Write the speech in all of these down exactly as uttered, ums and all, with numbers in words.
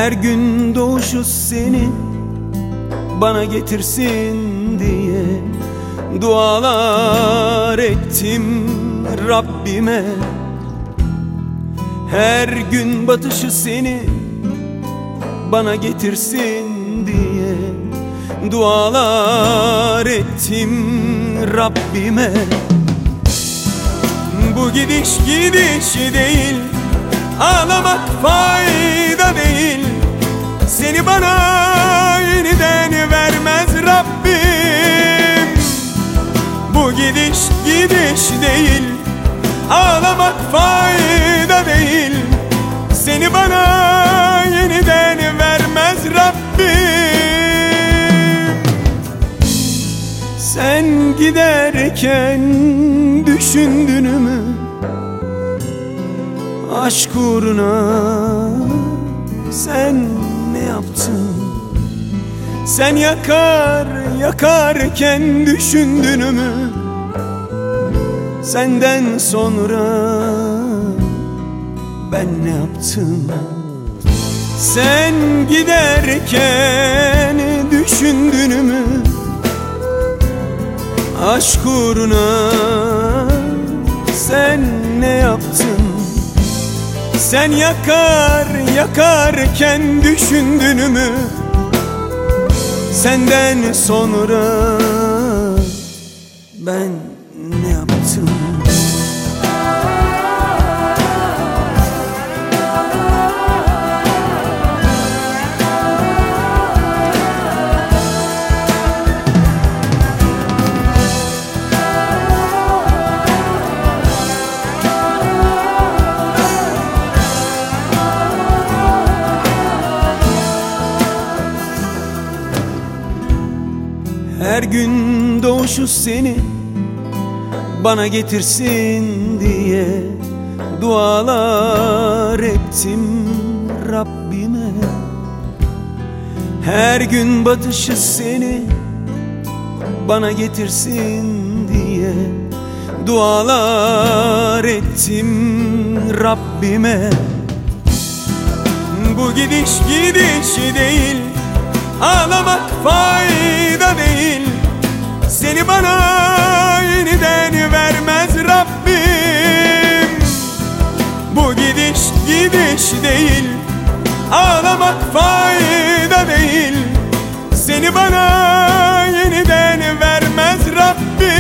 Her gün doğuşu seni bana getirsin diye dualar ettim Rabbime. Her gün batışı seni bana getirsin diye dualar ettim Rabbime. Bu gidiş gidiş değil, ağlamak fayda değil. Seni bana yeniden vermez Rabbim. Bu gidiş gidiş değil, ağlamak fayda değil. Seni bana yeniden vermez Rabbim. Sen giderken düşündün mü aşk uğruna? Sen ne yaptın? Sen yakar yakarken düşündün mü? Senden sonra ben ne yaptım? Sen giderken düşündün mü aşk uğruna? Sen ne yaptın? Sen yakar yakarken düşündün mü? Senden sonra ben ne yaptım? Her gün doğuşu seni bana getirsin diye dualar ettim Rabbime. Her gün batışı seni bana getirsin diye dualar ettim Rabbime. Bu gidiş gidiş değil, ağlamak fayda değil. Seni bana yeniden vermez Rabbim. Bu gidiş gidiş değil, ağlamak fayda değil. Seni bana yeniden vermez Rabbim.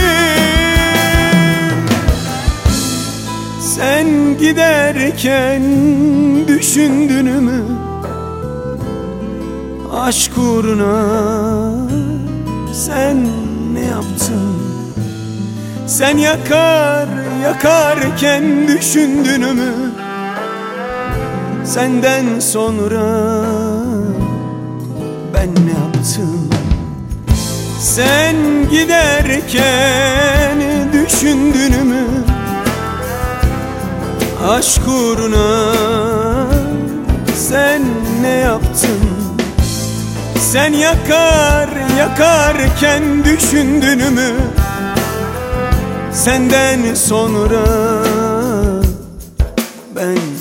Sen giderken düşündün mü aşk uğruna? Sen ne yaptın? Sen yakar yakarken düşündün mü? Senden sonra ben ne yaptım? Sen giderken düşündün mü aşk uğruna? Sen ne yaptın? Sen yakar yakarken düşündün mü? Senden sonra ben